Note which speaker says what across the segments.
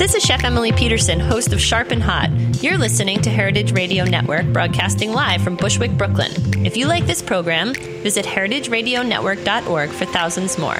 Speaker 1: This is Chef Emily Peterson, host of Sharp and Hot. You're listening to Heritage Radio Network, broadcasting live from Bushwick, Brooklyn. If you like this program, visit heritageradionetwork.org for thousands more.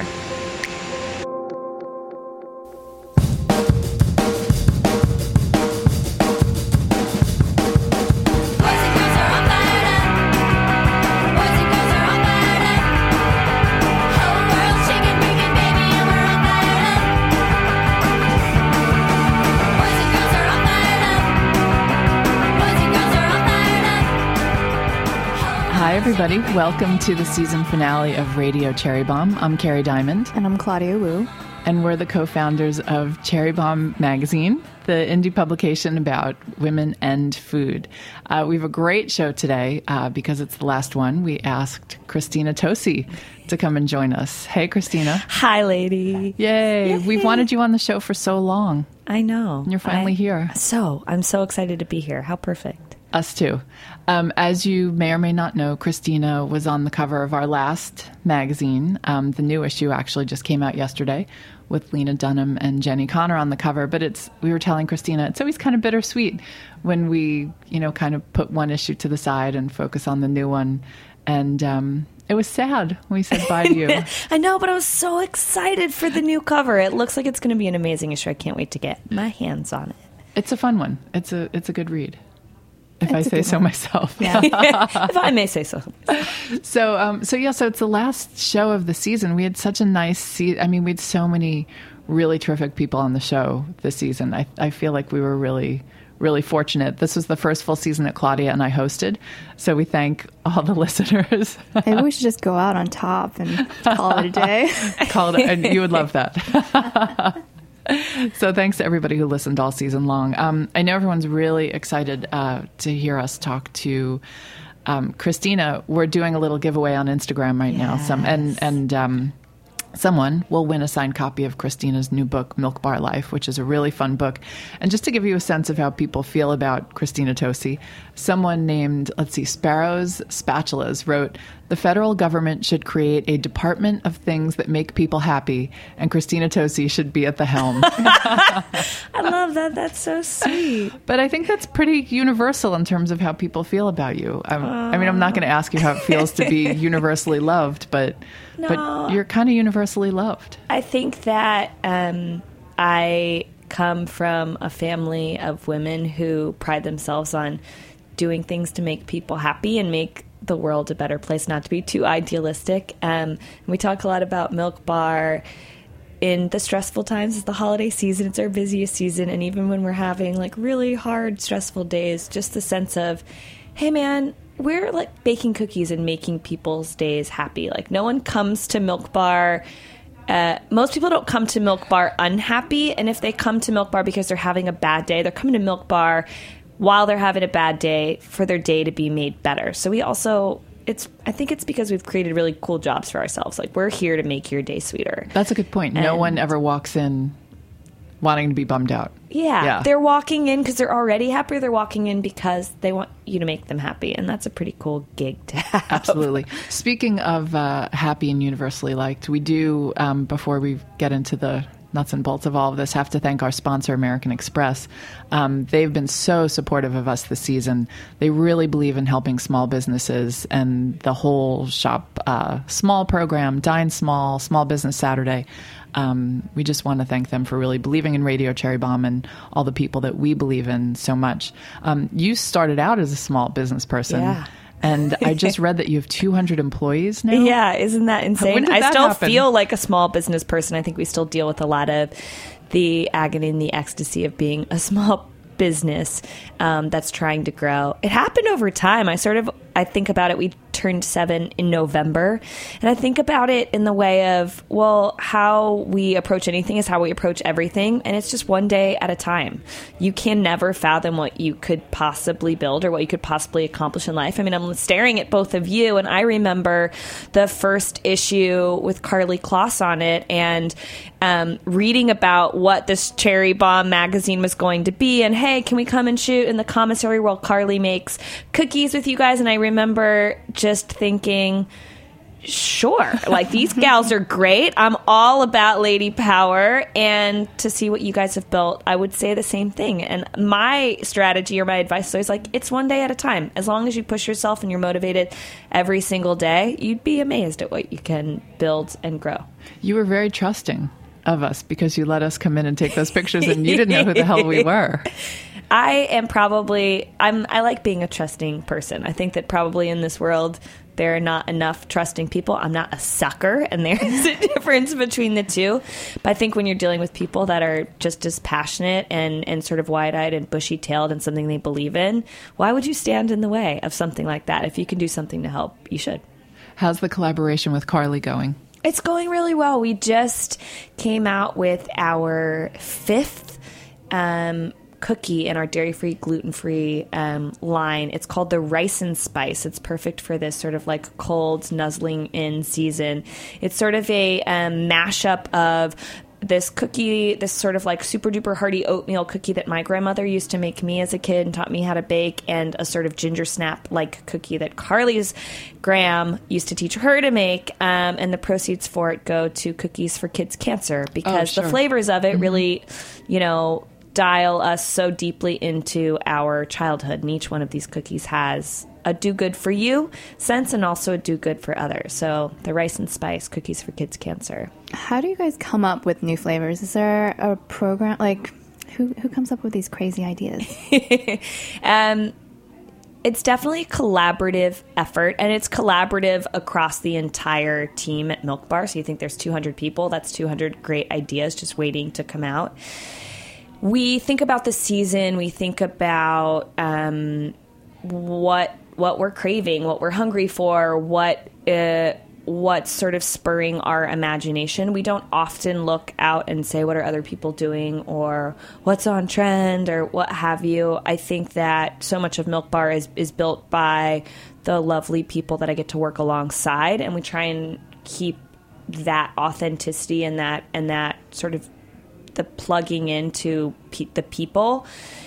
Speaker 2: Hi, everybody. Welcome to the season finale of Radio Cherry Bomb. I'm Carrie Diamond.
Speaker 3: And I'm Claudia Wu.
Speaker 2: And we're the co-founders of Cherry Bomb Magazine, the indie publication about women and food. We have a great show today because it's the last one. We asked Christina Tosi to come and join us. Hey, Christina.
Speaker 3: Hi, lady.
Speaker 2: Yay. We've wanted you on the show for so long.
Speaker 3: I know.
Speaker 2: And you're finally here.
Speaker 3: I'm so excited to be here. How perfect.
Speaker 2: Us too. As you may or may not know, Christina was on the cover of our last magazine. The new issue actually just came out yesterday with Lena Dunham and Jenny Connor on the cover. But we were telling Christina, it's always kind of bittersweet when we, kind of put one issue to the side and focus on the new one. And it was sad when we said bye to you.
Speaker 3: I know, but I was so excited for the new cover. It looks like it's going to be an amazing issue. I can't wait to get my hands on it.
Speaker 2: It's a fun one. It's a good read. If I say so myself.
Speaker 3: Yeah. If I may say so.
Speaker 2: So it's the last show of the season. We had such a nice season. We had so many really terrific people on the show this season. I feel like we were really, really fortunate. This was the first full season that Claudia and I hosted. So we thank all the listeners.
Speaker 4: Maybe we should just go out on top and call it a day.
Speaker 2: And you would love that. So thanks to everybody who listened all season long. I know everyone's really excited to hear us talk to Christina. We're doing a little giveaway on Instagram right now. Someone will win a signed copy of Christina's new book, Milk Bar Life, which is a really fun book. And just to give you a sense of how people feel about Christina Tosi, someone named, Sparrows Spatulas wrote, "The federal government should create a department of things that make people happy, and Christina Tosi should be at the helm."
Speaker 3: I love that. That's so sweet.
Speaker 2: But I think that's pretty universal in terms of how people feel about you. I'm not going to ask you how it feels to be universally loved, but you're kind of universally loved.
Speaker 3: I think that I come from a family of women who pride themselves on doing things to make people happy and make the world a better place, not to be too idealistic. We talk a lot about Milk Bar in the stressful times. It's the holiday season. It's our busiest season. And even when we're having really hard, stressful days, just the sense of, hey, man, we're baking cookies and making people's days happy. No one comes to Milk Bar. Most people don't come to Milk Bar unhappy. And if they come to Milk Bar because they're having a bad day, they're coming to Milk Bar while they're having a bad day for their day to be made better. So we also, I think it's because we've created really cool jobs for ourselves. We're here to make your day sweeter.
Speaker 2: That's a good point. No one ever walks in wanting to be bummed out.
Speaker 3: Yeah. They're walking in because they're already happy. They're walking in because they want you to make them happy. And that's a pretty cool gig to have.
Speaker 2: Absolutely. Speaking of happy and universally liked, we do, before we get into the nuts and bolts of all of this, have to thank our sponsor, American Express. They've been so supportive of us this season. They really believe in helping small businesses, and the whole Shop Small program, Dine Small, Small Business Saturday. We just want to thank them for really believing in Radio Cherry Bomb and all the people that we believe in so much. You started out as a small business person.
Speaker 3: Yeah.
Speaker 2: And I just read that you have 200 employees now.
Speaker 3: Yeah, isn't that insane?
Speaker 2: When did that
Speaker 3: I still
Speaker 2: happen?
Speaker 3: feel like a small business person. I think we still deal with a lot of the agony and the ecstasy of being a small business that's trying to grow. It happened over time. I think about it. We turned 7 in November. And I think about it in the way of, how we approach anything is how we approach everything. And it's just one day at a time. You can never fathom what you could possibly build or what you could possibly accomplish in life. I'm staring at both of you, and I remember the first issue with Karlie Kloss on it and reading about what this Cherry Bomb magazine was going to be. And, hey, can we come and shoot in the commissary while Karlie makes cookies with you guys? And I remember just thinking, sure, like these gals are great. I'm all about lady power, and to see what you guys have built, I would say the same thing. And my strategy or my advice is always like, it's one day at a time. As long as you push yourself and you're motivated every single day, you'd be amazed at what you can build and grow.
Speaker 2: You were very trusting of us because you let us come in and take those pictures, and you didn't know who the hell we were.
Speaker 3: I like being a trusting person. I think that probably in this world, there are not enough trusting people. I'm not a sucker, and there's a difference between the two. But I think when you're dealing with people that are just as passionate and sort of wide-eyed and bushy-tailed in something they believe in, why would you stand in the way of something like that? If you can do something to help, you should.
Speaker 2: How's the collaboration with Carly going?
Speaker 3: It's going really well. We just came out with our 5th cookie in our dairy-free, gluten-free line. It's called the Rice and Spice. It's perfect for this sort of like cold, nuzzling in season. It's sort of a mashup of this cookie, this sort of like super duper hearty oatmeal cookie that my grandmother used to make me as a kid and taught me how to bake, and a sort of ginger snap like cookie that Carly's Graham used to teach her to make. And the proceeds for it go to Cookies for Kids Cancer, because the flavors of it really, dial us so deeply into our childhood. And each one of these cookies has a do good for you sense and also a do good for others. So the Rice and Spice Cookies for Kids Cancer.
Speaker 4: How do you guys come up with new flavors? Is there a program, like who comes up with these crazy ideas?
Speaker 3: It's definitely a collaborative effort, and it's collaborative across the entire team at Milk Bar. So you think there's 200 people, that's 200 great ideas just waiting to come out. We think about the season. We think about what we're craving, what we're hungry for, what's sort of spurring our imagination. We don't often look out and say, what are other people doing, or what's on trend, or what have you. I think that so much of Milk Bar is built by the lovely people that I get to work alongside, and we try and keep that authenticity and that sort of the plugging into the people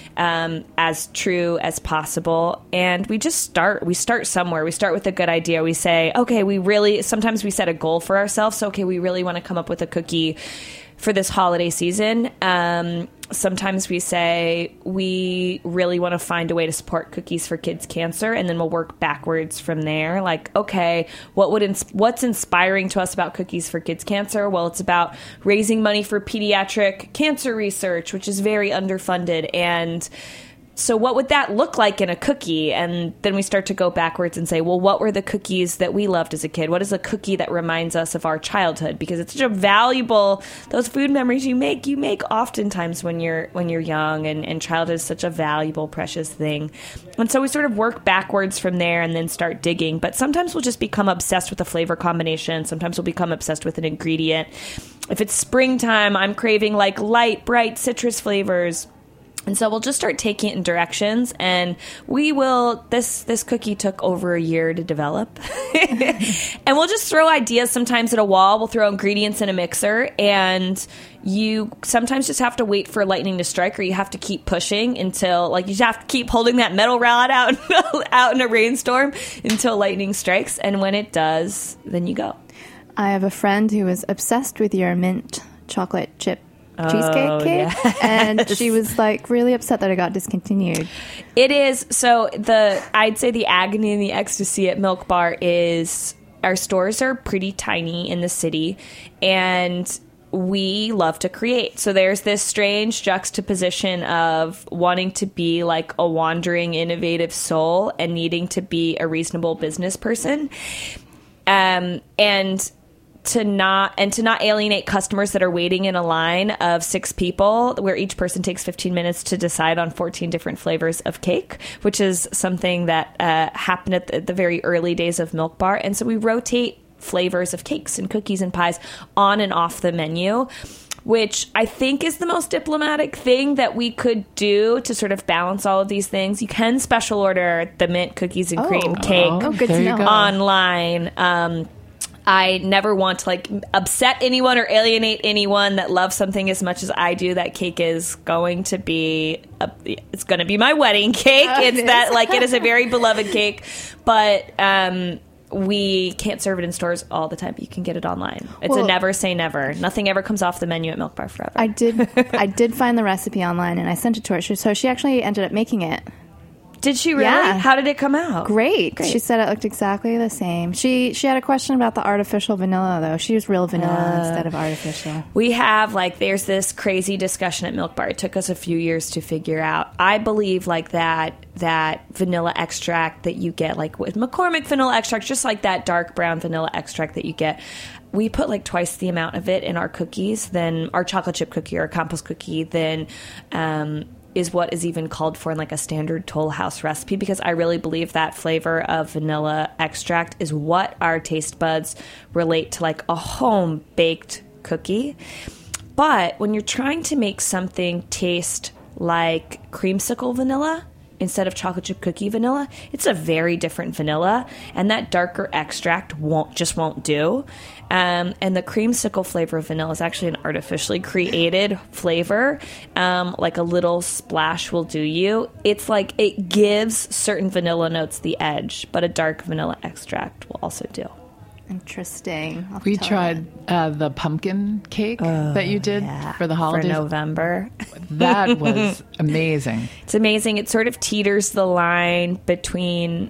Speaker 3: as true as possible. And we start somewhere. We start with a good idea. We say, okay, sometimes we set a goal for ourselves. So, okay, we really want to come up with a cookie for this holiday season. Sometimes we say we really want to find a way to support Cookies for Kids Cancer, and then we'll work backwards from there. Like, okay, what's inspiring to us about Cookies for Kids Cancer? Well, it's about raising money for pediatric cancer research, which is very underfunded. And so what would that look like in a cookie? And then we start to go backwards and say, well, what were the cookies that we loved as a kid? What is a cookie that reminds us of our childhood? Because it's such a valuable, those food memories you make oftentimes when you're young, and childhood is such a valuable, precious thing. And so we sort of work backwards from there and then start digging. But sometimes we'll just become obsessed with a flavor combination. Sometimes we'll become obsessed with an ingredient. If it's springtime, I'm craving like light, bright citrus flavors. And so we'll just start taking it in directions, and this cookie took over a year to develop. And we'll just throw ideas sometimes at a wall. We'll throw ingredients in a mixer, and you sometimes just have to wait for lightning to strike, or you have to keep pushing until, like, you just have to keep holding that metal rod out in a rainstorm until lightning strikes. And when it does, then you go.
Speaker 4: I have a friend who was obsessed with your mint chocolate chip cheesecake cake,
Speaker 3: yes.
Speaker 4: And she was like really upset that it got discontinued.
Speaker 3: It is. So I'd say the agony and the ecstasy at Milk Bar is our stores are pretty tiny in the city, and we love to create. So there's this strange juxtaposition of wanting to be like a wandering, innovative soul and needing to be a reasonable business person. And to not alienate customers that are waiting in a line of 6 people, where each person takes 15 minutes to decide on 14 different flavors of cake, which is something that happened at the very early days of Milk Bar. And so we rotate flavors of cakes and cookies and pies on and off the menu, which I think is the most diplomatic thing that we could do to sort of balance all of these things. You can special order the mint cookies and cream cake
Speaker 4: good to know.
Speaker 3: Online. I never want to like upset anyone or alienate anyone that loves something as much as I do. That cake is going to be it's going to be my wedding cake. It is a very beloved cake, but we can't serve it in stores all the time, but you can get it online. It's a
Speaker 4: Well-
Speaker 3: never say never. Nothing ever comes off the menu at Milk Bar Forever.
Speaker 4: I did find the recipe online, and I sent it to her. So she actually ended up making it.
Speaker 3: Did she really?
Speaker 4: Yeah.
Speaker 3: How did it come out?
Speaker 4: Great. She said it looked exactly the same. She had a question about the artificial vanilla, though. She used real vanilla instead of artificial.
Speaker 3: We have, like, there's this crazy discussion at Milk Bar. It took us a few years to figure out. I believe, like, that vanilla extract that you get, like, with McCormick vanilla extract, just like that dark brown vanilla extract that you get, we put, like, twice the amount of it in our cookies than our chocolate chip cookie or a compost cookie than is what is even called for in, like, a standard Toll House recipe, because I really believe that flavor of vanilla extract is what our taste buds relate to, like, a home-baked cookie. But when you're trying to make something taste like creamsicle vanilla instead of chocolate chip cookie vanilla, it's a very different vanilla, and that darker extract won't do. And the creamsicle flavor of vanilla is actually an artificially created flavor. Like a little splash will do you. It's like it gives certain vanilla notes the edge, but a dark vanilla extract will also do.
Speaker 4: Interesting. I'll have to
Speaker 2: We
Speaker 4: tell
Speaker 2: tried the pumpkin cake that you did for the holidays.
Speaker 3: For November.
Speaker 2: That was amazing.
Speaker 3: It's amazing. It sort of teeters the line between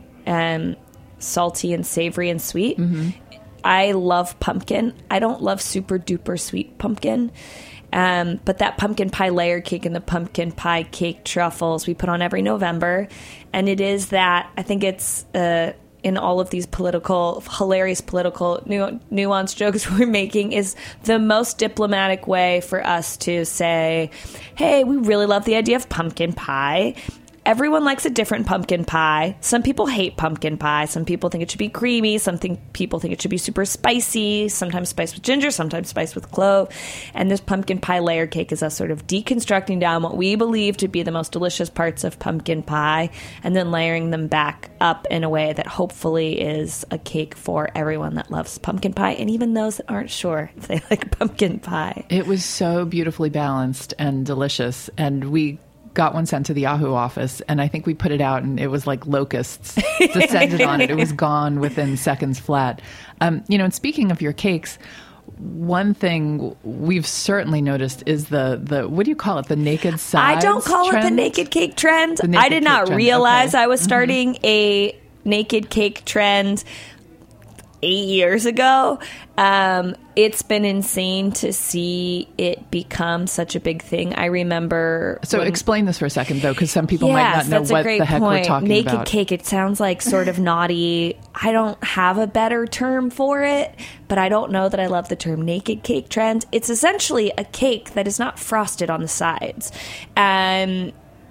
Speaker 3: salty and savory and sweet.
Speaker 2: Mm-hmm.
Speaker 3: I love pumpkin. I don't love super duper sweet pumpkin. But that pumpkin pie layer cake and the pumpkin pie cake truffles we put on every November. And it is that, I think it's in all of these hilarious political nuance jokes we're making, is the most diplomatic way for us to say, hey, we really love the idea of pumpkin pie. Everyone likes a different pumpkin pie. Some people hate pumpkin pie. Some people think it should be creamy. People think it should be super spicy, sometimes spiced with ginger, sometimes spiced with clove. And this pumpkin pie layer cake is us sort of deconstructing down what we believe to be the most delicious parts of pumpkin pie and then layering them back up in a way that hopefully is a cake for everyone that loves pumpkin pie, and even those that aren't sure if they like pumpkin pie.
Speaker 2: It was so beautifully balanced and delicious, and we got one sent to the Yahoo office, and I think we put it out, and it was like locusts descended on it. It was gone within seconds flat. And speaking of your cakes, one thing we've certainly noticed is the what do you call it? The naked sides.
Speaker 3: I don't call it the naked cake trend. I did not realize I was starting a naked cake trend 8 years ago. It's been insane to see it become such a big thing. I remember.
Speaker 2: So explain this for a second, though, because some people might not know what the heck we're talking
Speaker 3: naked
Speaker 2: about.
Speaker 3: Naked cake, it sounds like sort of naughty. I don't have a better term for it, but I don't know that I love the term naked cake trend. It's essentially a cake that is not frosted on the sides. And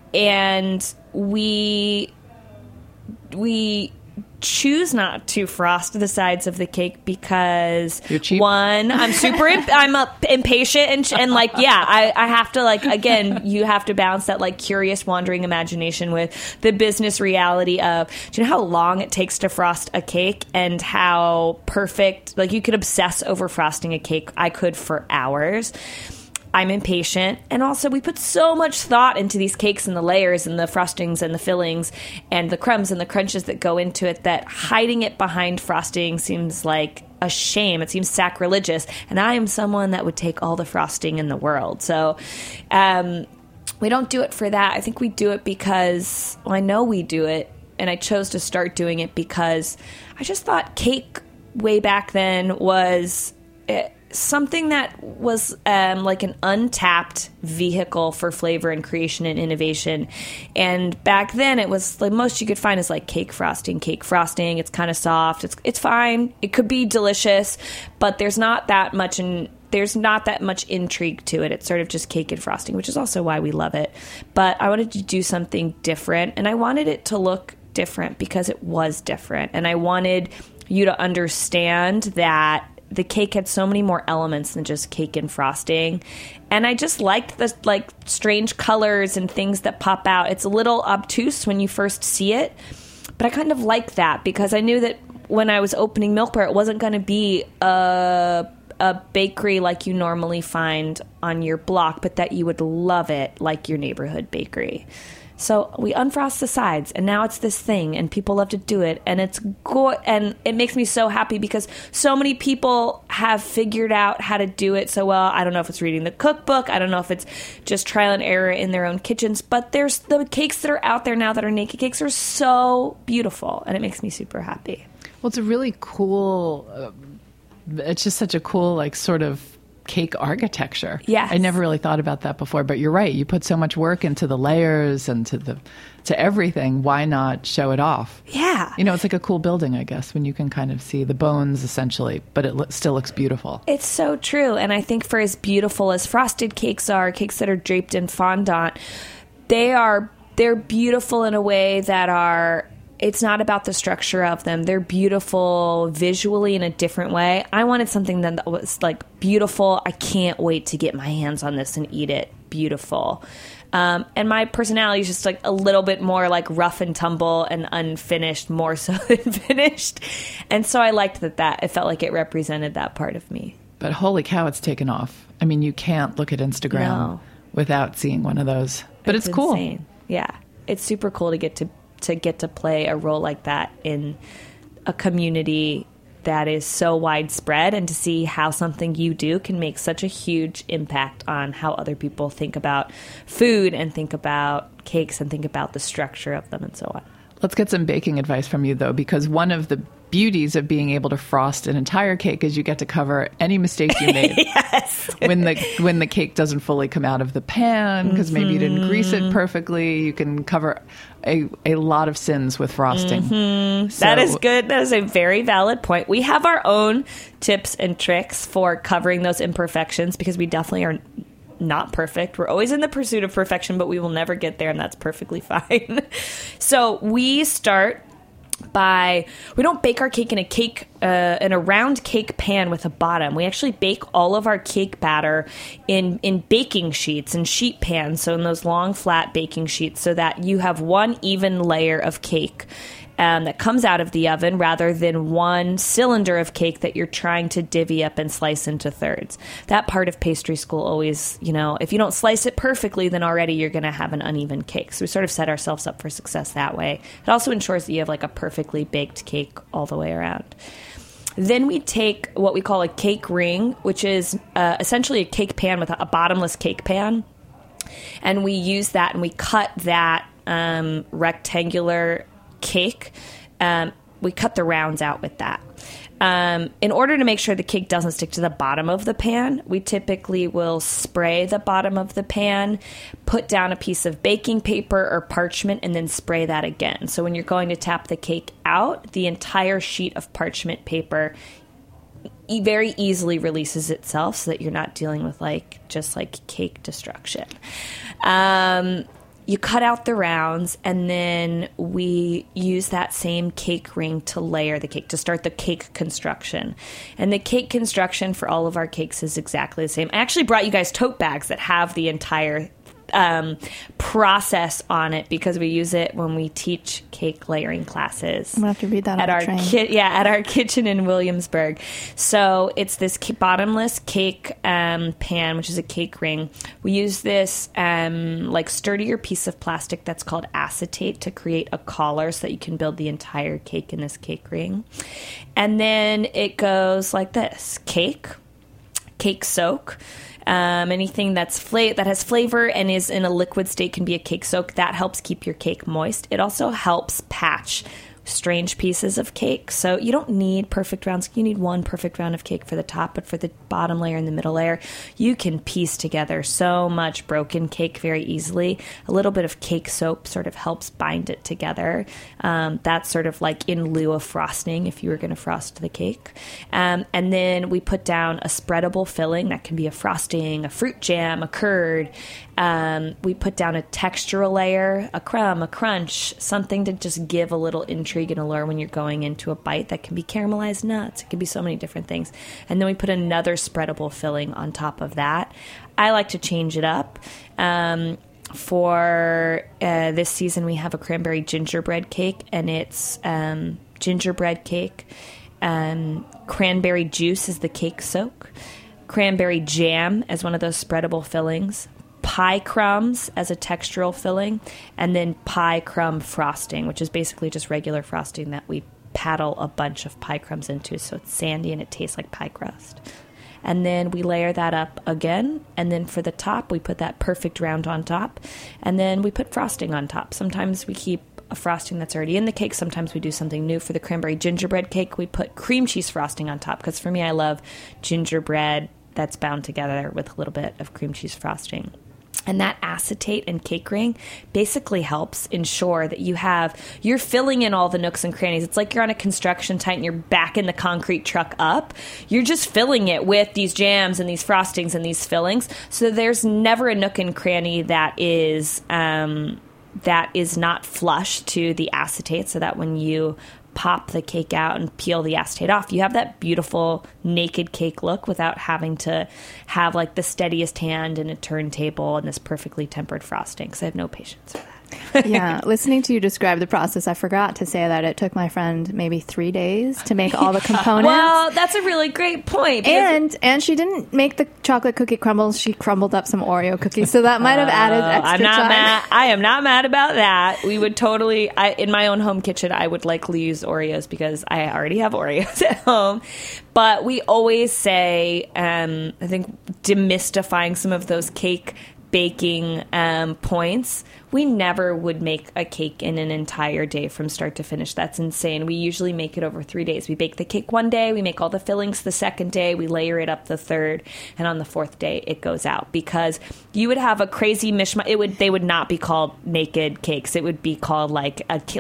Speaker 3: we choose not to frost the sides of the cake because
Speaker 2: you're cheap.
Speaker 3: One, I'm super I'm impatient and like, yeah, I have to, like, again, you have to balance that, like, curious wandering imagination with the business reality of, do you know how long it takes to frost a cake and how perfect, like, you could obsess over frosting a cake. I could for hours. I'm impatient. And also, we put so much thought into these cakes and the layers and the frostings and the fillings and the crumbs and the crunches that go into it that hiding it behind frosting seems like a shame. It seems sacrilegious. And I am someone that would take all the frosting in the world. So we don't do it for that. I think we do it because, well, I know we do it. And I chose to start doing it because I just thought cake way back then was something that was like an untapped vehicle for flavor and creation and innovation. And back then it was the most you could find is like cake frosting. It's kind of soft. It's fine. It could be delicious, but there's not that much intrigue to it. It's sort of just cake and frosting, which is also why we love it. But I wanted to do something different, and I wanted it to look different because it was different. And I wanted you to understand that the cake had so many more elements than just cake and frosting. And I just liked the, like, strange colors and things that pop out. It's a little obtuse when you first see it, but I kind of like that because I knew that when I was opening Milk Bar, it wasn't going to be a bakery like you normally find on your block, but that you would love it like your neighborhood bakery. So we unfrost the sides, and now it's this thing, and people love to do it, and it's good, and it makes me so happy because so many people have figured out how to do it so well. I don't know if it's reading the cookbook, I don't know if it's just trial and error in their own kitchens, but there's the cakes that are out there now that are naked cakes are so beautiful, and it makes me super happy.
Speaker 2: Well, it's a really cool, it's just such a cool, like, sort of cake architecture.
Speaker 3: Yes.
Speaker 2: I never really thought about that before, but you're right. You put so much work into the layers and to everything. Why not show it off?
Speaker 3: Yeah.
Speaker 2: You know, it's like a cool building, I guess, when you can kind of see the bones essentially, but it still looks beautiful.
Speaker 3: It's so true. And I think for as beautiful as frosted cakes are, cakes that are draped in fondant, they're beautiful in a way that it's not about the structure of them. They're beautiful visually in a different way. I wanted something that was like beautiful. I can't wait to get my hands on this and eat it. Beautiful. And my personality is just like a little bit more like rough and tumble and unfinished, more so than finished. And so I liked that it felt like it represented that part of me.
Speaker 2: But holy cow, it's taken off. I mean, you can't look at Instagram without seeing one of those. But it's cool.
Speaker 3: Insane. Yeah. It's super cool to get to play a role like that in a community that is so widespread, and to see how something you do can make such a huge impact on how other people think about food and think about cakes and think about the structure of them and so on.
Speaker 2: Let's get some baking advice from you, though, because one of the beauties of being able to frost an entire cake is you get to cover any mistakes you made.
Speaker 3: Yes.
Speaker 2: When the cake doesn't fully come out of the pan because maybe you didn't grease it perfectly, you can cover a lot of sins with frosting. So,
Speaker 3: that is good. That is a very valid point. We have our own tips and tricks for covering those imperfections because we definitely are not perfect. We're always in the pursuit of perfection, but we will never get there, and that's perfectly fine. So we start we don't bake our cake in a round cake pan with a bottom. We actually bake all of our cake batter in baking sheets and sheet pans, so in those long flat baking sheets, so that you have one even layer of cake that comes out of the oven rather than one cylinder of cake that you're trying to divvy up and slice into thirds. That part of pastry school always, if you don't slice it perfectly, then already you're going to have an uneven cake. So we sort of set ourselves up for success that way. It also ensures that you have like a perfectly baked cake all the way around. Then we take what we call a cake ring, which is essentially a cake pan with a bottomless cake pan. And we use that and we cut that rectangular cake. We cut the rounds out with that. In order to make sure the cake doesn't stick to the bottom of the pan, we typically will spray the bottom of the pan, put down a piece of baking paper or parchment, and then spray that again. So when you're going to tap the cake out, the entire sheet of parchment paper very easily releases itself so that you're not dealing with just cake destruction. You cut out the rounds, and then we use that same cake ring to layer the cake, to start the cake construction. And the cake construction for all of our cakes is exactly the same. I actually brought you guys tote bags that have the entire process on it because we use it when we teach cake layering classes.
Speaker 4: I'm gonna have to read that
Speaker 3: at
Speaker 4: on
Speaker 3: our
Speaker 4: the train.
Speaker 3: at our kitchen in Williamsburg. So it's this bottomless cake pan, which is a cake ring. We use this sturdier piece of plastic that's called acetate to create a collar so that you can build the entire cake in this cake ring. And then it goes like this: cake soak. Anything that has flavor and is in a liquid state can be a cake soak. That helps keep your cake moist. It also helps patch strange pieces of cake. So you don't need perfect rounds. You need one perfect round of cake for the top, but for the bottom layer and the middle layer, you can piece together so much broken cake very easily. A little bit of cake soap sort of helps bind it together. That's sort of like in lieu of frosting if you were going to frost the cake. And then we put down a spreadable filling. That can be a frosting, a fruit jam, a curd. We put down a textural layer, a crumb, a crunch, something to just give a little intrigue and allure when you're going into a bite. That can be caramelized nuts. It can be so many different things. And then we put another spreadable filling on top of that. I like to change it up. For this season, we have a cranberry gingerbread cake, and it's gingerbread cake. Cranberry juice is the cake soak. Cranberry jam as one of those spreadable fillings. pie crumbs as a textural filling, and then pie crumb frosting, which is basically just regular frosting that we paddle a bunch of pie crumbs into, so it's sandy and it tastes like pie crust. And then we layer that up again, and then for the top, we put that perfect round on top, and then we put frosting on top. Sometimes we keep a frosting that's already in the cake. Sometimes we do something new. For the cranberry gingerbread cake, we put cream cheese frosting on top, because for me, I love gingerbread that's bound together with a little bit of cream cheese frosting. And that acetate and cake ring basically helps ensure that you're filling in all the nooks and crannies. It's like you're on a construction site and you're backing the concrete truck up. You're just filling it with these jams and these frostings and these fillings. So there's never a nook and cranny that is not flush to the acetate, so that when you pop the cake out and peel the acetate off, you have that beautiful naked cake look without having to have like the steadiest hand and a turntable and this perfectly tempered frosting, because I have no patience for that.
Speaker 4: Yeah, listening to you describe the process, I forgot to say that it took my friend maybe 3 days to make all the components.
Speaker 3: Well, that's a really great point.
Speaker 4: And she didn't make the chocolate cookie crumbles. She crumbled up some Oreo cookies, so that might have added extra time.
Speaker 3: I am not mad about that. We would totally, in my own home kitchen, I would likely use Oreos because I already have Oreos at home. But we always say, I think, demystifying some of those cake baking points. We never would make a cake in an entire day from start to finish. That's insane. We usually make it over 3 days. We bake the cake one day, we make all the fillings the second day, we layer it up the third, and on the fourth day it goes out, because you would have a crazy mishmash. They would not be called naked cakes. It would be called I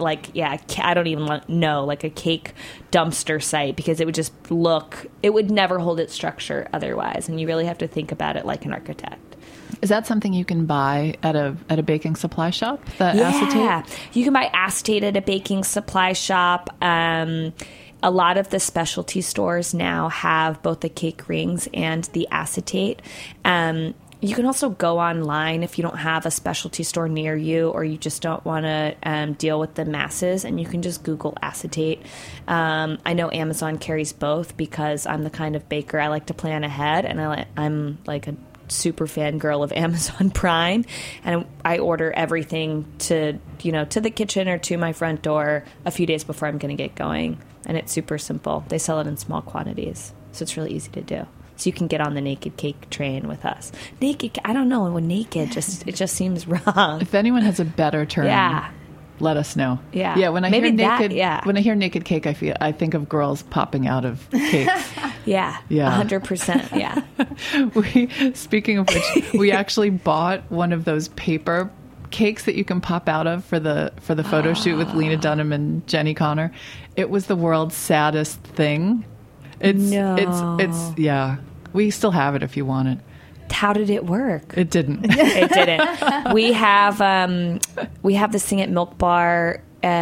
Speaker 3: don't even know, like a cake dumpster site, because it would just it would never hold its structure otherwise, and you really have to think about it like an architect.
Speaker 2: Is that something you can buy at a baking supply shop? Acetate?
Speaker 3: Yeah, you can buy acetate at a baking supply shop. A lot of the specialty stores now have both the cake rings and the acetate. You can also go online if you don't have a specialty store near you, or you just don't want to deal with the masses, and you can just Google acetate. I know Amazon carries both, because I'm the kind of baker, I like to plan ahead, and I'm like a super fangirl of Amazon Prime, and I order everything to the kitchen or to my front door a few days before I'm going to get going, and it's super simple. They sell it in small quantities, so it's really easy to do. So you can get on the naked cake train with us. Naked, I don't know, when naked it just seems wrong.
Speaker 2: If anyone has a better term, let us know.
Speaker 3: Yeah.
Speaker 2: When I hear naked cake, I think of girls popping out of cakes.
Speaker 3: Yeah. 100%. Yeah.
Speaker 2: Speaking of which, we actually bought one of those paper cakes that you can pop out of for the photo shoot with Lena Dunham and Jenny Connor. It was the world's saddest thing. It's we still have it if you want it.
Speaker 3: How did it work?
Speaker 2: It didn't.
Speaker 3: It didn't. We have this thing at Milk Bar.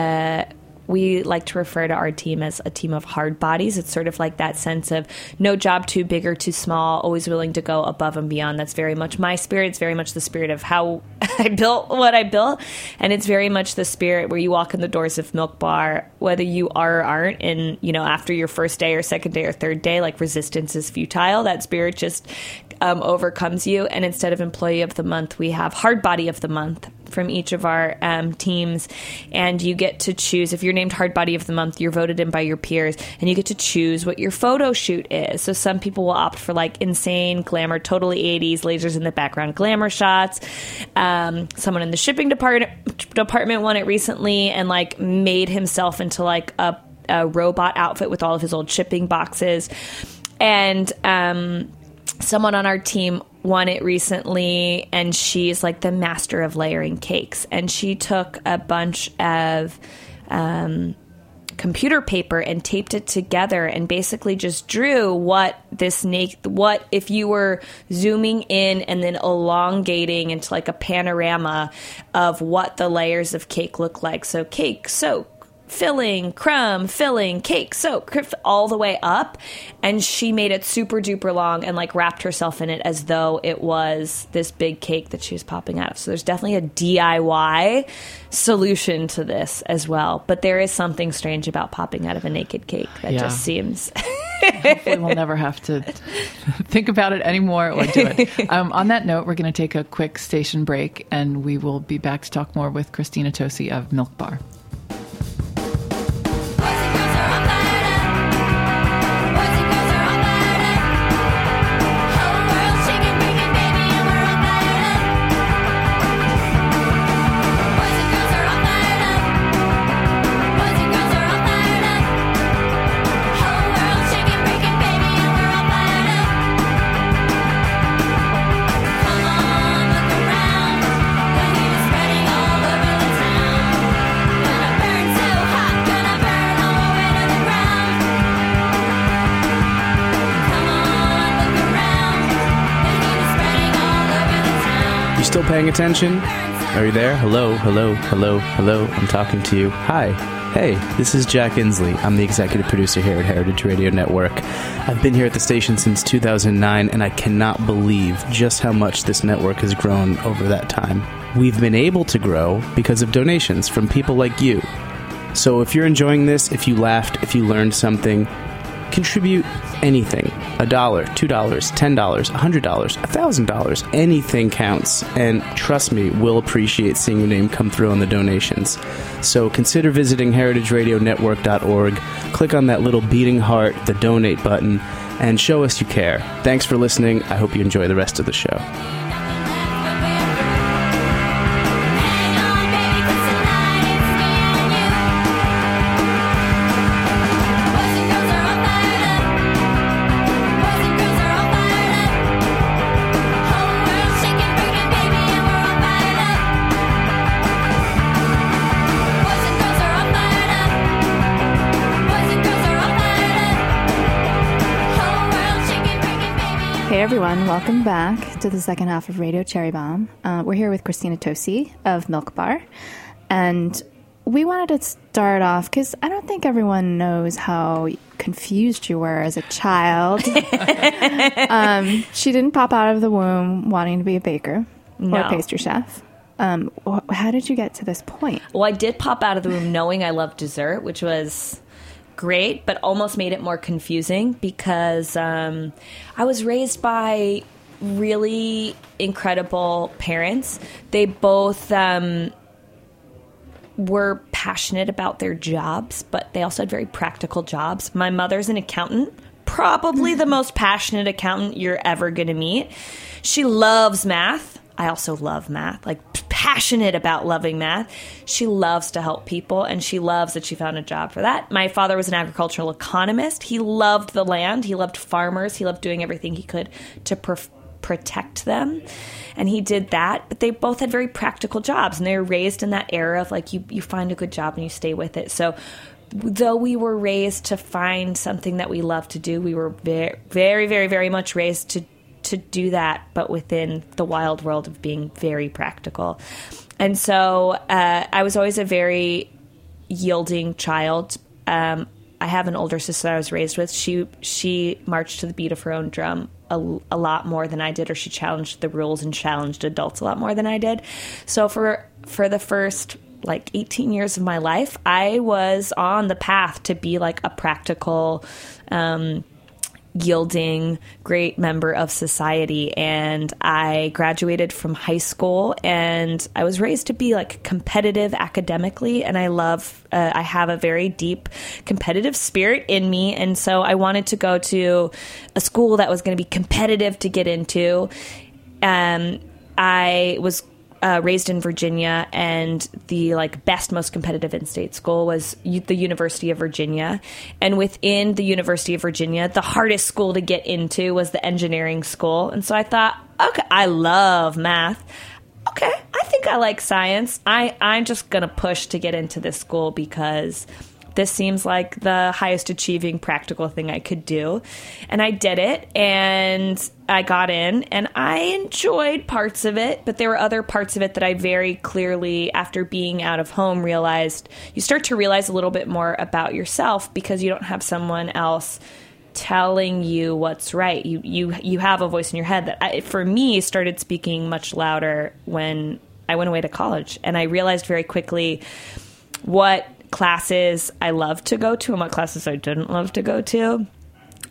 Speaker 3: We like to refer to our team as a team of hard bodies. It's sort of like that sense of no job too big or too small, always willing to go above and beyond. That's very much my spirit. It's very much the spirit of how I built what I built. And it's very much the spirit where you walk in the doors of Milk Bar, whether you are or aren't, and, after your first day or second day or third day, like resistance is futile. That spirit just overcomes you. And instead of Employee of the Month, we have Hard Body of the Month from each of our teams, and you get to choose. If you're named Hard Body of the Month, you're voted in by your peers, and you get to choose what your photo shoot is. So some people will opt for like insane glamour, totally 80s, lasers in the background glamour shots. Someone in the shipping department won it recently and like made himself into like a robot outfit with all of his old shipping boxes. And someone on our team won it recently, and she's like the master of layering cakes. And she took a bunch of computer paper and taped it together and basically just drew what if you were zooming in and then elongating into like a panorama of what the layers of cake look like. So cake, soak, filling, crumb, filling, cake, soak, all the way up. And she made it super duper long and like wrapped herself in it as though it was this big cake that she was popping out of. So there's definitely a DIY solution to this as well. But there is something strange about popping out of a naked cake that just seems
Speaker 2: Hopefully we'll never have to think about it anymore or do it. On that note, we're going to take a quick station break, and we will be back to talk more with Christina Tosi of Milk Bar.
Speaker 5: Still paying attention? Are you there? Hello, hello, hello, hello. I'm talking to you. Hi. Hey, this is Jack Inslee. I'm the executive producer here at Heritage Radio Network. I've been here at the station since 2009, and I cannot believe just how much this network has grown over that time. We've been able to grow because of donations from people like you. So if you're enjoying this, if you laughed, if you learned something, contribute anything. $1, $2, $10, $100, $1,000. Anything counts. And trust me, we'll appreciate seeing your name come through on the donations. So consider visiting heritageradionetwork.org. Click on that little beating heart, the donate button, and show us you care. Thanks for listening. I hope you enjoy the rest of the show.
Speaker 4: Hey everyone, welcome back to the second half of Radio Cherry Bomb. We're here with Christina Tosi of Milk Bar, and we wanted to start off because I don't think everyone knows how confused you were as a child. She didn't pop out of the womb wanting to be a baker or a pastry chef. How did you get to this point?
Speaker 3: Well, I did pop out of the womb knowing I loved dessert, which was great, but almost made it more confusing because I was raised by really incredible parents. They both were passionate about their jobs, but they also had very practical jobs. My mother's an accountant, probably the most passionate accountant you're ever going to meet. She loves math. I also love math, like passionate about loving math. She loves to help people, and she loves that she found a job for that. My father was an agricultural economist. He loved the land. He loved farmers. He loved doing everything he could to protect them, and he did that. But they both had very practical jobs, and they were raised in that era of like you find a good job and you stay with it. So though we were raised to find something that we love to do, we were very, very, very, very much raised to do that, but within the wild world of being very practical. And so I was always a very yielding child. I have an older sister that I was raised with. She marched to the beat of her own drum a lot more than I did, or she challenged the rules and challenged adults a lot more than I did. So for the first like 18 years of my life, I was on the path to be like a practical, yielding, great member of society. And I graduated from high school, and I was raised to be like competitive academically. And I have a very deep competitive spirit in me. And so I wanted to go to a school that was going to be competitive to get into. I was raised in Virginia, and the like best, most competitive in-state school was the University of Virginia. And within the University of Virginia, the hardest school to get into was the engineering school. And so I thought, okay, I love math. Okay, I think I like science. I'm just going to push to get into this school because this seems like the highest achieving practical thing I could do. And I did it, and I got in, and I enjoyed parts of it, but there were other parts of it that I very clearly, after being out of home, realized you start to realize a little bit more about yourself because you don't have someone else telling you what's right. You have a voice in your head that, for me, started speaking much louder when I went away to college. And I realized very quickly what classes I loved to go to and what classes I didn't love to go to.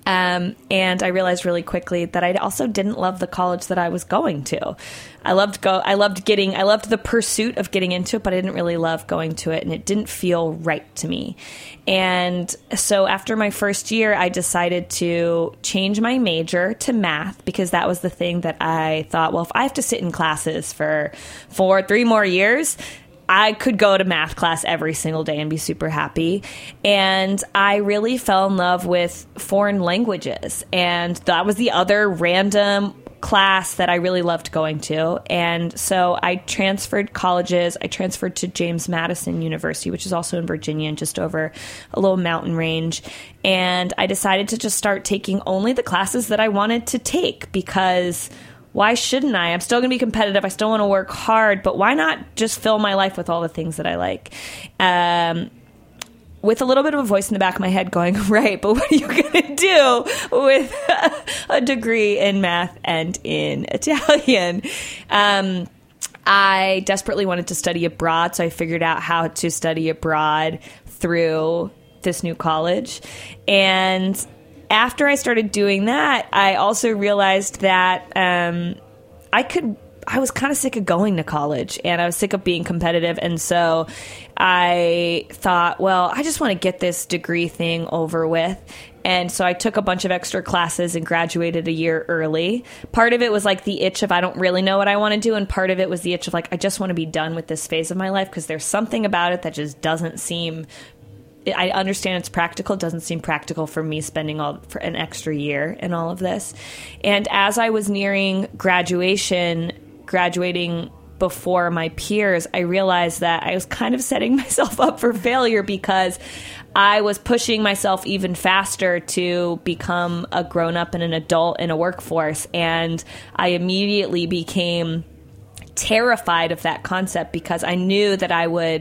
Speaker 3: And I realized really quickly that I also didn't love the college that I was going to. I loved the pursuit of getting into it, but I didn't really love going to it, and it didn't feel right to me. And so after my first year, I decided to change my major to math, because that was the thing that I thought, well, if I have to sit in classes for 3 more years, I could go to math class every single day and be super happy. And I really fell in love with foreign languages. And that was the other random class that I really loved going to. And so I transferred colleges. I transferred to James Madison University, which is also in Virginia and just over a little mountain range. And I decided to just start taking only the classes that I wanted to take, because why shouldn't I? I'm still going to be competitive. I still want to work hard, but why not just fill my life with all the things that I like? With a little bit of a voice in the back of my head going, right, but what are you going to do with a degree in math and in Italian? I desperately wanted to study abroad, so I figured out how to study abroad through this new college. And after I started doing that, I also realized that I was kind of sick of going to college, and I was sick of being competitive. And so I thought, well, I just want to get this degree thing over with. And so I took a bunch of extra classes and graduated a year early. Part of it was like the itch of I don't really know what I want to do. And part of it was the itch of like, I just want to be done with this phase of my life, because there's something about it that just doesn't seem, I understand it's practical. It doesn't seem practical for me spending for an extra year in all of this. And as I was nearing graduating before my peers, I realized that I was kind of setting myself up for failure, because I was pushing myself even faster to become a grown-up and an adult in a workforce. And I immediately became terrified of that concept, because I knew that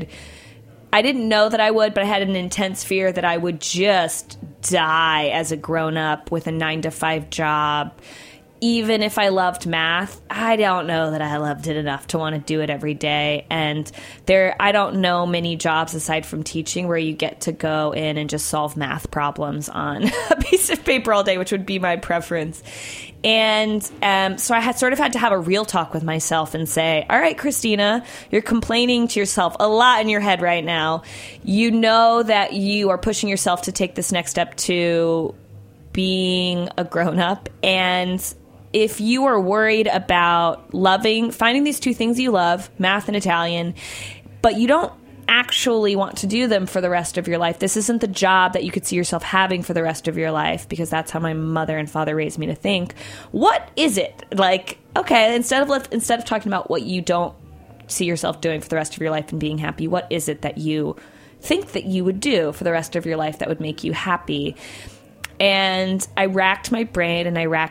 Speaker 3: I didn't know that I would, but I had an intense fear that I would just die as a grown-up with a 9-to-5 job. Even if I loved math, I don't know that I loved it enough to want to do it every day. And I don't know many jobs aside from teaching where you get to go in and just solve math problems on a piece of paper all day, which would be my preference. And so I had to have a real talk with myself and say, all right, Christina, you're complaining to yourself a lot in your head right now. You know that you are pushing yourself to take this next step to being a grown-up. And if you are worried about finding these two things you love, math and Italian, but you don't actually want to do them for the rest of your life, this isn't the job that you could see yourself having for the rest of your life, because that's how my mother and father raised me to think. What is it? Like, okay, instead of talking about what you don't see yourself doing for the rest of your life and being happy, what is it that you think that you would do for the rest of your life that would make you happy? And I racked my brain,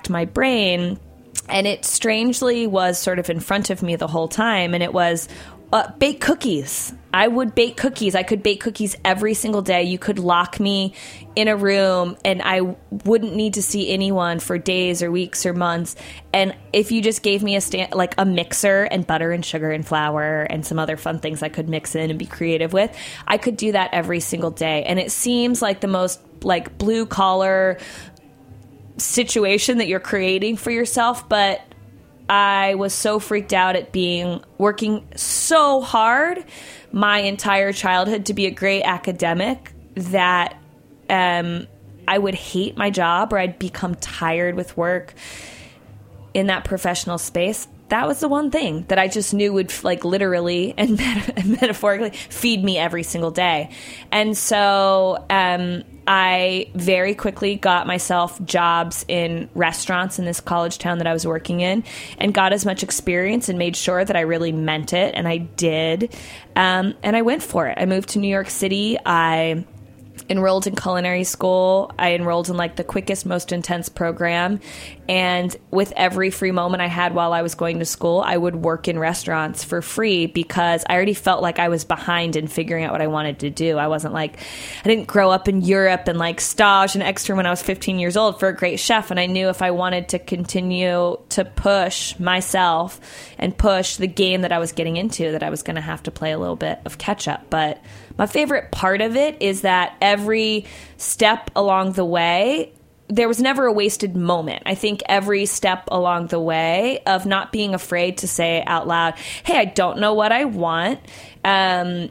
Speaker 3: and it strangely was sort of in front of me the whole time. And it was bake cookies. I would bake cookies. I could bake cookies every single day. You could lock me in a room, and I wouldn't need to see anyone for days or weeks or months. And if you just gave me a mixer and butter and sugar and flour and some other fun things I could mix in and be creative with, I could do that every single day. And it seems like the most blue collar situation that you're creating for yourself, but I was so freaked out at working so hard my entire childhood to be a great academic that I would hate my job, or I'd become tired with work in that professional space. That was the one thing that I just knew would literally and metaphorically feed me every single day. And so I very quickly got myself jobs in restaurants in this college town that I was working in, and got as much experience and made sure that I really meant it. And I did. And I went for it. I moved to New York City. I enrolled in culinary school. I enrolled in the quickest, most intense program. And with every free moment I had while I was going to school, I would work in restaurants for free, because I already felt like I was behind in figuring out what I wanted to do. I didn't grow up in Europe and stage and extra when I was 15 years old for a great chef. And I knew if I wanted to continue to push myself and push the game that I was getting into, that I was going to have to play a little bit of catch up. But my favorite part of it is that every step along the way there was never a wasted moment. I think every step along the way of not being afraid to say out loud, hey, I don't know what I want. I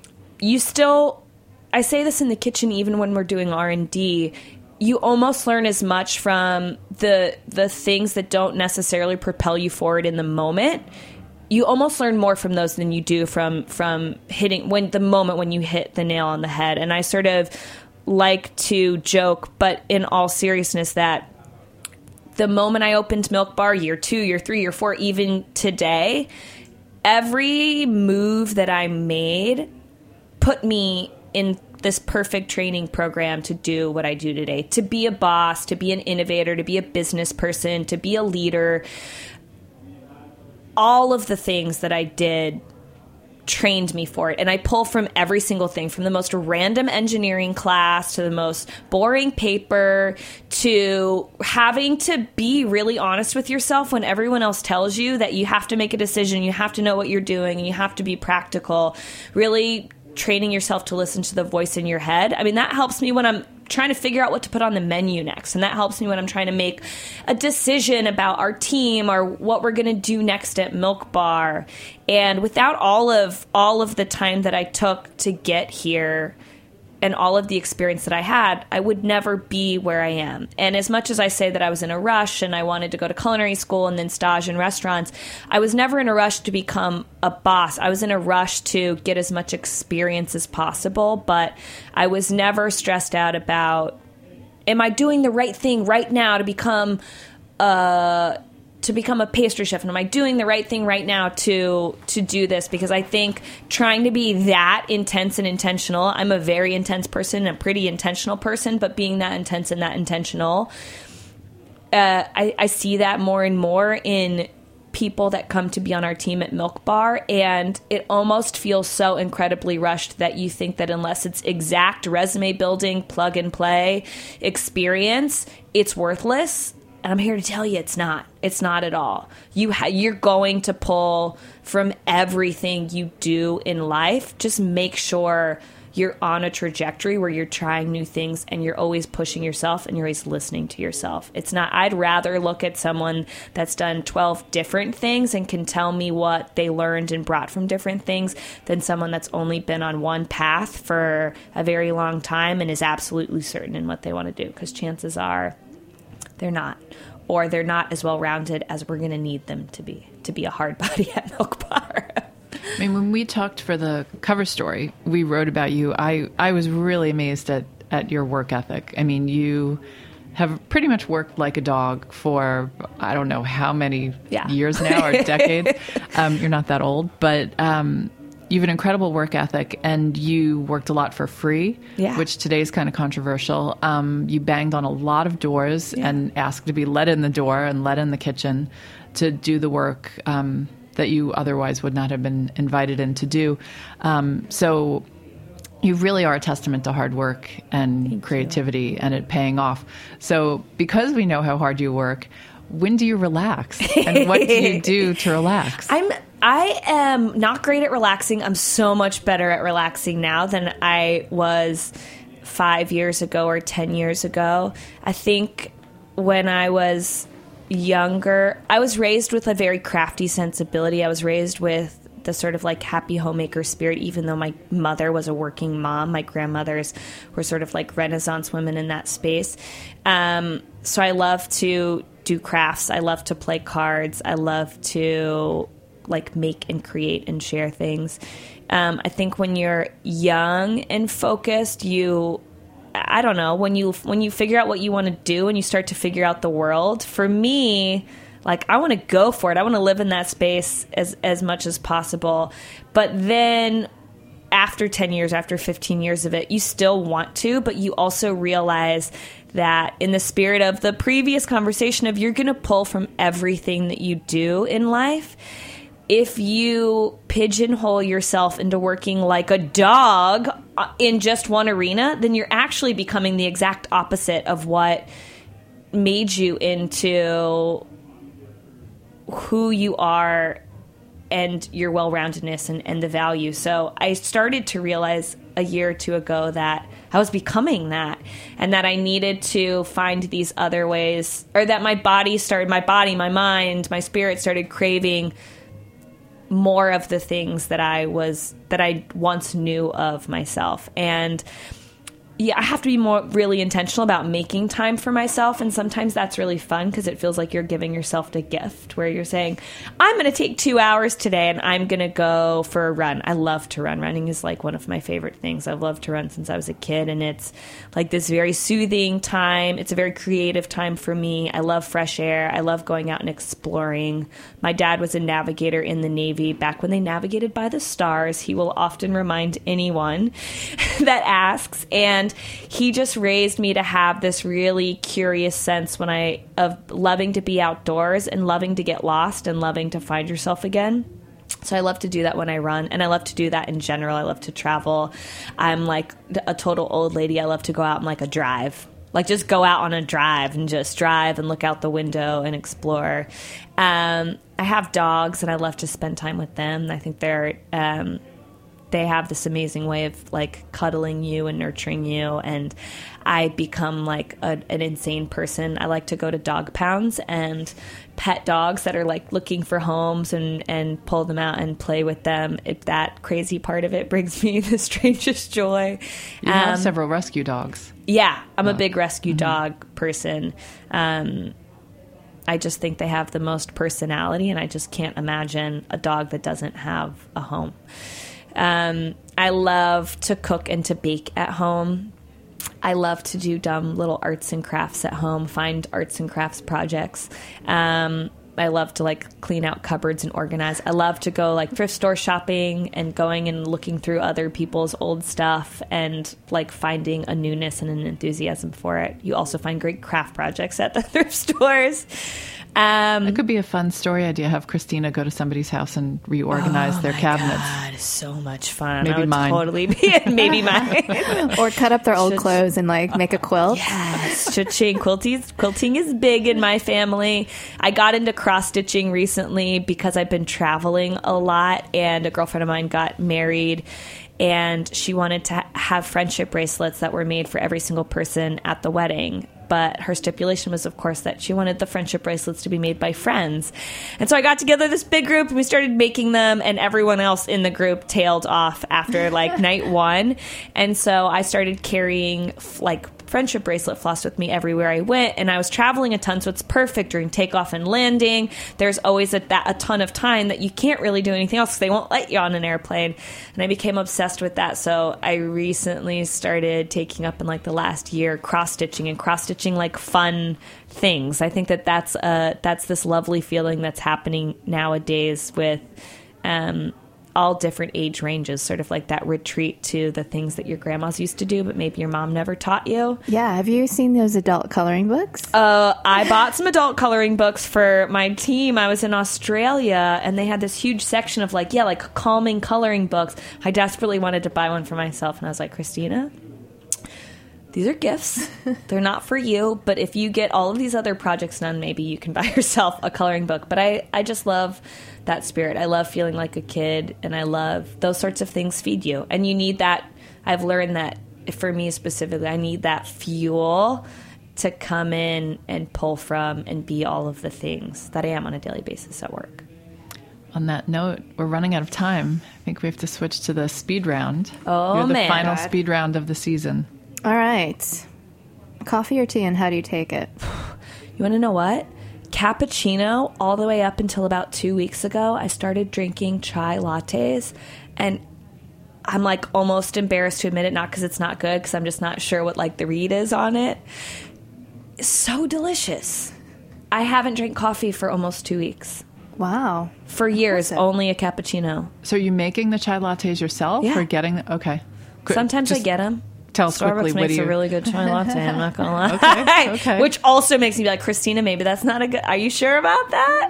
Speaker 3: say this in the kitchen, even when we're doing R&D, you almost learn as much from the things that don't necessarily propel you forward in the moment. You almost learn more from those than you do from hitting the moment when you hit the nail on the head. And I sort of like to joke, but in all seriousness, that the moment I opened Milk Bar, year 2, year 3, year 4, even today, every move that I made put me in this perfect training program to do what I do today, to be a boss, to be an innovator, to be a business person, to be a leader. All of the things that I did trained me for it. And I pull from every single thing, from the most random engineering class to the most boring paper to having to be really honest with yourself when everyone else tells you that you have to make a decision, you have to know what you're doing, and you have to be practical. Really training yourself to listen to the voice in your head. I mean, that helps me when I'm trying to figure out what to put on the menu next. And that helps me when I'm trying to make a decision about our team or what we're going to do next at Milk Bar. And without all of the time that I took to get here and all of the experience that I had, I would never be where I am. And as much as I say that I was in a rush and I wanted to go to culinary school and then stage in restaurants, I was never in a rush to become a boss. I was in a rush to get as much experience as possible, but I was never stressed out about, am I doing the right thing right now to become a pastry chef, and am I doing the right thing right now to do this? Because I think trying to be that intense and intentional, I'm a very intense person, a pretty intentional person, but being that intense and that intentional, I see that more and more in people that come to be on our team at Milk Bar, and it almost feels so incredibly rushed that you think that unless it's exact resume building, plug and play experience, it's worthless. And I'm here to tell you it's not. It's not at all. You're going to pull from everything you do in life. Just make sure you're on a trajectory where you're trying new things and you're always pushing yourself and you're always listening to yourself. It's not, I'd rather look at someone that's done 12 different things and can tell me what they learned and brought from different things than someone that's only been on one path for a very long time and is absolutely certain in what they want to do. Because chances are, they're not, or they're not as well-rounded as we're going to need them to be a hard body at Milk Bar.
Speaker 2: I mean, when we talked for the cover story, we wrote about you. I was really amazed at your work ethic. I mean, you have pretty much worked like a dog for, I don't know how many years now or decades. You're not that old, but you have an incredible work ethic, and you worked a lot for free, which today is kind of controversial. You banged on a lot of doors and asked to be let in the door and let in the kitchen to do the work that you otherwise would not have been invited in to do. So you really are a testament to hard work and creativity and it paying off. So because we know how hard you work, when do you relax? And what do you do to relax?
Speaker 3: I am not great at relaxing. I'm so much better at relaxing now than I was 5 years ago or 10 years ago. I think when I was younger, I was raised with a very crafty sensibility. I was raised with the sort of like happy homemaker spirit, even though my mother was a working mom. My grandmothers were sort of like Renaissance women in that space. So I love to do crafts. I love to play cards. I love to like make and create and share things. I think when you're young and focused, I don't know, when you figure out what you want to do and you start to figure out the world, for me, like I want to go for it. I want to live in that space as much as possible. But then after 10 years, after 15 years of it, you still want to, but you also realize that in the spirit of the previous conversation of you're going to pull from everything that you do in life. If you pigeonhole yourself into working like a dog in just one arena, then you're actually becoming the exact opposite of what made you into who you are and your well-roundedness and the value. So I started to realize a year or two ago that I was becoming that, and that I needed to find these other ways, or that my my mind, my spirit started craving more of the things that I once knew of myself. And yeah, I have to be really intentional about making time for myself. And sometimes that's really fun because it feels like you're giving yourself the gift where you're saying, I'm going to take 2 hours today and I'm going to go for a run. I love to run. Running is like one of my favorite things. I've loved to run since I was a kid. And it's like this very soothing time. It's a very creative time for me. I love fresh air. I love going out and exploring. My dad was a navigator in the Navy back when they navigated by the stars. He will often remind anyone that asks. And he just raised me to have this really curious sense of loving to be outdoors and loving to get lost and loving to find yourself again. So I love to do that when I run, and I love to do that in general. I love to travel. I'm like a total old lady. I love to go out on like a drive. Like just go out on a drive and just drive and look out the window and explore. I have dogs and I love to spend time with them. I think they have this amazing way of like cuddling you and nurturing you, and I become like an insane person. I like to go to dog pounds and pet dogs that are like looking for homes and pull them out and play with them. That crazy part of it brings me the strangest joy.
Speaker 2: You have several rescue dogs.
Speaker 3: Yeah, I'm a big rescue dog person. I just think they have the most personality, and I just can't imagine a dog that doesn't have a home. I love to cook and to bake at home. I love to do dumb little arts and crafts at home, find arts and crafts projects. I love to like clean out cupboards and organize. I love to go like thrift store shopping and going and looking through other people's old stuff and like finding a newness and an enthusiasm for it. You also find great craft projects at the thrift stores.
Speaker 2: It could be a fun story idea. Have Christina go to somebody's house and reorganize their cabinets.
Speaker 3: God, it's so much fun.
Speaker 2: Maybe
Speaker 3: I would
Speaker 2: mine.
Speaker 3: Totally be maybe mine.
Speaker 4: Or cut up their old clothes and like make a quilt.
Speaker 3: Yes, stitching. Quilting is big in my family. I got into cross stitching recently because I've been traveling a lot, and a girlfriend of mine got married. And she wanted to have friendship bracelets that were made for every single person at the wedding. But her stipulation was, of course, that she wanted the friendship bracelets to be made by friends. And so I got together this big group and we started making them, and everyone else in the group tailed off after like night one. And so I started carrying like friendship bracelet floss with me everywhere I went, and I was traveling a ton, so it's perfect during takeoff and landing. There's always a ton of time that you can't really do anything else because they won't let you on an airplane, and I became obsessed with that. So I recently started taking up in like the last year cross-stitching like fun things. I think that's this lovely feeling that's happening nowadays with all different age ranges, sort of like that retreat to the things that your grandmas used to do, but maybe your mom never taught you.
Speaker 4: Yeah. Have you seen those adult coloring books?
Speaker 3: I bought some adult coloring books for my team. I was in Australia, and they had this huge section of like calming coloring books. I desperately wanted to buy one for myself, and I was like, Christina, these are gifts. They're not for you, but if you get all of these other projects done, maybe you can buy yourself a coloring book. But I just love that spirit. I love feeling like a kid, and I love those sorts of things feed you. And you need that. I've learned that for me specifically, I need that fuel to come in and pull from and be all of the things that I am on a daily basis at work.
Speaker 2: On that note, we're running out of time. I think we have to switch to the speed round.
Speaker 3: Oh,
Speaker 2: You're the
Speaker 3: man.
Speaker 2: final speed round of the season.
Speaker 4: All right. Coffee or tea, and how do you take it?
Speaker 3: You want to know what? Cappuccino, all the way up until about 2 weeks ago, I started drinking chai lattes, and I'm like almost embarrassed to admit it, not because it's not good, because I'm just not sure what like the read is on it. It's so delicious. I haven't drank coffee for almost 2 weeks.
Speaker 4: Wow.
Speaker 3: For years, only a cappuccino.
Speaker 2: So are you making the chai lattes yourself?
Speaker 3: Yeah.
Speaker 2: Or getting... Okay.
Speaker 3: Sometimes I get them.
Speaker 2: Tell us quickly,
Speaker 3: Starbucks
Speaker 2: what
Speaker 3: makes
Speaker 2: do you...
Speaker 3: a really good chai latte, I'm not going to lie.
Speaker 2: Okay.
Speaker 3: Which also makes me be like, Christina, maybe that's not a good... Are you sure about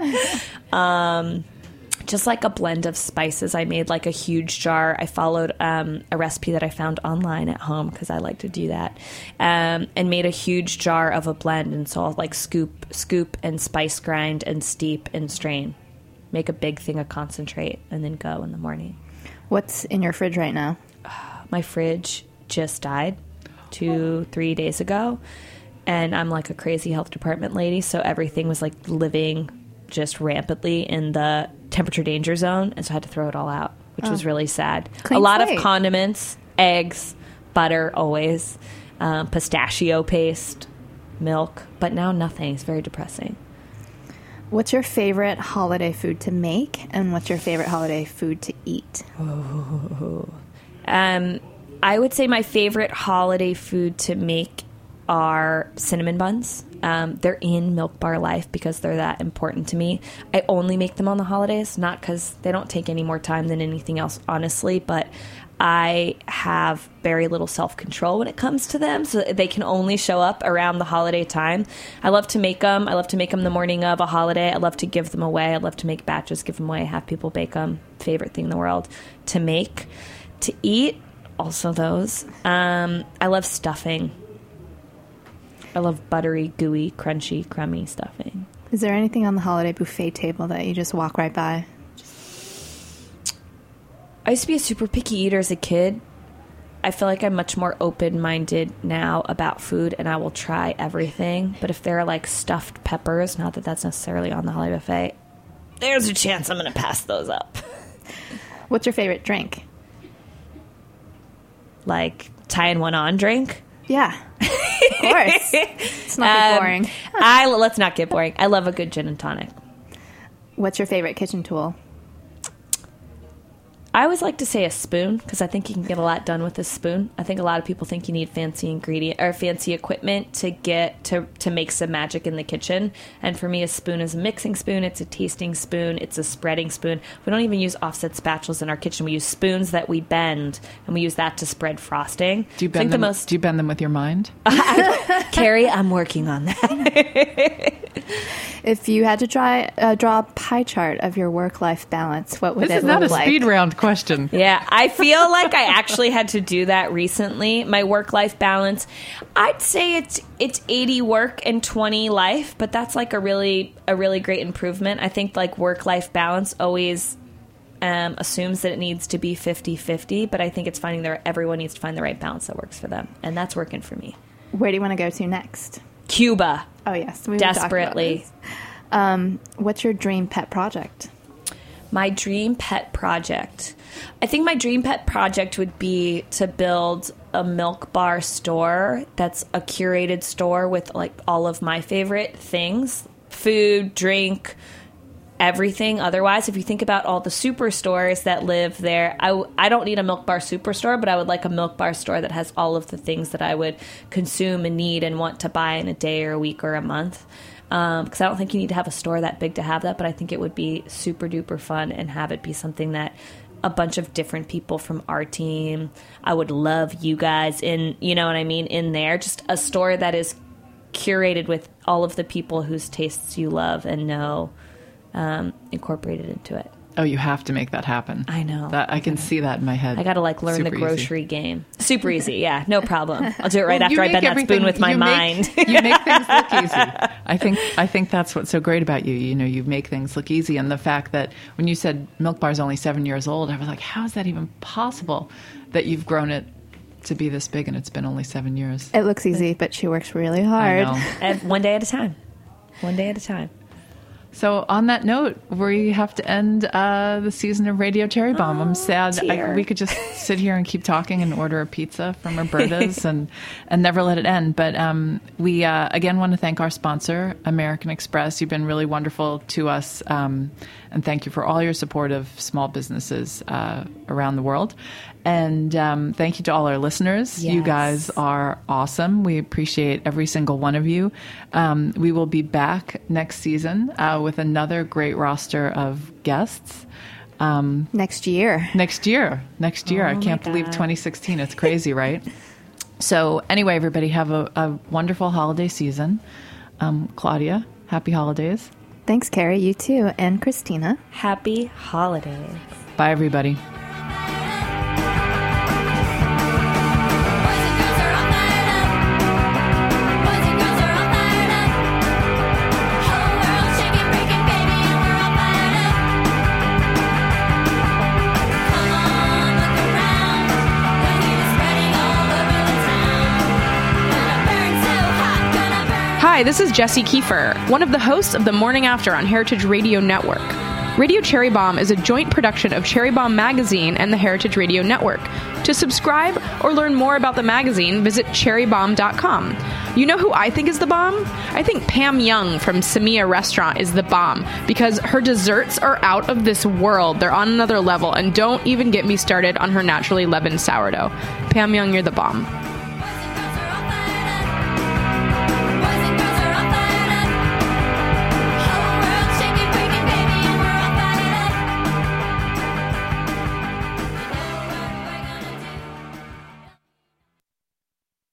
Speaker 3: that? Just like a blend of spices. I made like a huge jar. I followed a recipe that I found online at home because I like to do that, and made a huge jar of a blend. And so I'll like scoop and spice grind and steep and strain. Make a big thing of concentrate and then go in the morning.
Speaker 4: What's in your fridge right now?
Speaker 3: my fridge just died 2-3 days ago. And I'm like a crazy health department lady, so everything was like living just rampantly in the temperature danger zone, and so I had to throw it all out, which was really sad.
Speaker 4: Clean
Speaker 3: a lot
Speaker 4: slate.
Speaker 3: of condiments, eggs, butter, always, pistachio paste, milk, but now nothing. It's very depressing.
Speaker 4: What's your favorite holiday food to make, and what's your favorite holiday food to eat?
Speaker 3: I would say my favorite holiday food to make are cinnamon buns. They're in Milk Bar life because they're that important to me. I only make them on the holidays, not because they don't take any more time than anything else, honestly, but I have very little self-control when it comes to them, so they can only show up around the holiday time. I love to make them. I love to make them the morning of a holiday. I love to give them away. I love to make batches, give them away, have people bake them. Favorite thing in the world to make. To eat, also those. I love stuffing. I love buttery, gooey, crunchy, crummy stuffing.
Speaker 4: Is there anything on the holiday buffet table that you just walk right by?
Speaker 3: I used to be a super picky eater as a kid. I feel like I'm much more open-minded now about food, and I will try everything. But if there are like stuffed peppers, not that that's necessarily on the holiday buffet, there's a chance I'm going to pass those up.
Speaker 4: What's your favorite drink?
Speaker 3: Like tying one on drink?
Speaker 4: Yeah, of course. It's not boring.
Speaker 3: Let's not get boring. I love a good gin and tonic.
Speaker 4: What's your favorite kitchen tool?
Speaker 3: I always like to say a spoon because I think you can get a lot done with a spoon. I think a lot of people think you need fancy ingredient or fancy equipment to get to make some magic in the kitchen. And for me, a spoon is a mixing spoon. It's a tasting spoon. It's a spreading spoon. We don't even use offset spatulas in our kitchen. We use spoons that we bend, and we use that to spread frosting.
Speaker 2: Do you bend them? Do you bend them with your mind?
Speaker 3: Carrie, I'm working on that.
Speaker 4: If you had to draw a pie chart of your work-life balance, what would
Speaker 2: This
Speaker 4: it
Speaker 2: is not
Speaker 4: look
Speaker 2: a
Speaker 4: like?
Speaker 2: speed round question.
Speaker 3: Yeah, I feel like I actually had to do that recently. My work-life balance, I'd say it's 80 work and 20 life, but that's like a really great improvement. I think like work-life balance always assumes that it needs to be 50-50, but I think it's finding everyone needs to find the right balance that works for them, and that's working for me.
Speaker 4: Where do you want to go to next?
Speaker 3: Cuba.
Speaker 4: Oh, yes. We
Speaker 3: Desperately.
Speaker 4: What's your dream pet project?
Speaker 3: My dream pet project. I think my dream pet project would be to build a Milk Bar store that's a curated store with like all of my favorite things, food, drink, everything. Otherwise, if you think about all the superstores that live there, I don't need a Milk Bar superstore, but I would like a Milk Bar store that has all of the things that I would consume and need and want to buy in a day or a week or a month. Because I don't think you need to have a store that big to have that, but I think it would be super duper fun and have it be something that a bunch of different people from our team, I would love you guys in, you know what I mean, in there. Just a store that is curated with all of the people whose tastes you love and know incorporated into it.
Speaker 2: Oh, you have to make that happen.
Speaker 3: I know.
Speaker 2: I can see that in my head.
Speaker 3: I got to like learn
Speaker 2: Super
Speaker 3: the
Speaker 2: easy.
Speaker 3: grocery game. Super easy. Yeah, no problem. I'll do it right
Speaker 2: Well,
Speaker 3: after I bend that spoon with my mind.
Speaker 2: You make things look easy. I think that's what's so great about you. You know, you make things look easy. And the fact that when you said Milk Bar is only 7 years old, I was like, how is that even possible that you've grown it to be this big and it's been only 7 years?
Speaker 4: It looks easy, but she works really hard.
Speaker 2: I know.
Speaker 3: And one day at a time. One day at a time.
Speaker 2: So on that note, we have to end the season of Radio Cherry Bomb. I'm sad.
Speaker 3: dear.
Speaker 2: We could just sit here and keep talking and order a pizza from Roberta's and never let it end. But we, again, want to thank our sponsor, American Express. You've been really wonderful to us. And thank you for all your support of small businesses around the world. And thank you to all our listeners.
Speaker 3: Yes.
Speaker 2: You guys are awesome. We appreciate every single one of you. We will be back next season with another great roster of guests.
Speaker 4: Next year.
Speaker 2: Next year. I can't believe 2016. It's crazy, right? So anyway, everybody have a wonderful holiday season. Claudia, happy holidays.
Speaker 4: Thanks, Carrie. You too. And Christina.
Speaker 3: Happy holidays.
Speaker 2: Bye, everybody.
Speaker 6: Come on, look around. The heat is Hi, this is Jessie Kiefer, one of the hosts of The Morning After on Heritage Radio Network. Radio Cherry Bomb is a joint production of Cherry Bomb Magazine and the Heritage Radio Network. To subscribe or learn more about the magazine, visit cherrybomb.com. You know who I think is the bomb? I think Pam Young from Samia Restaurant is the bomb because her desserts are out of this world. They're on another level, and don't even get me started on her naturally leavened sourdough. Pam Young, you're the bomb.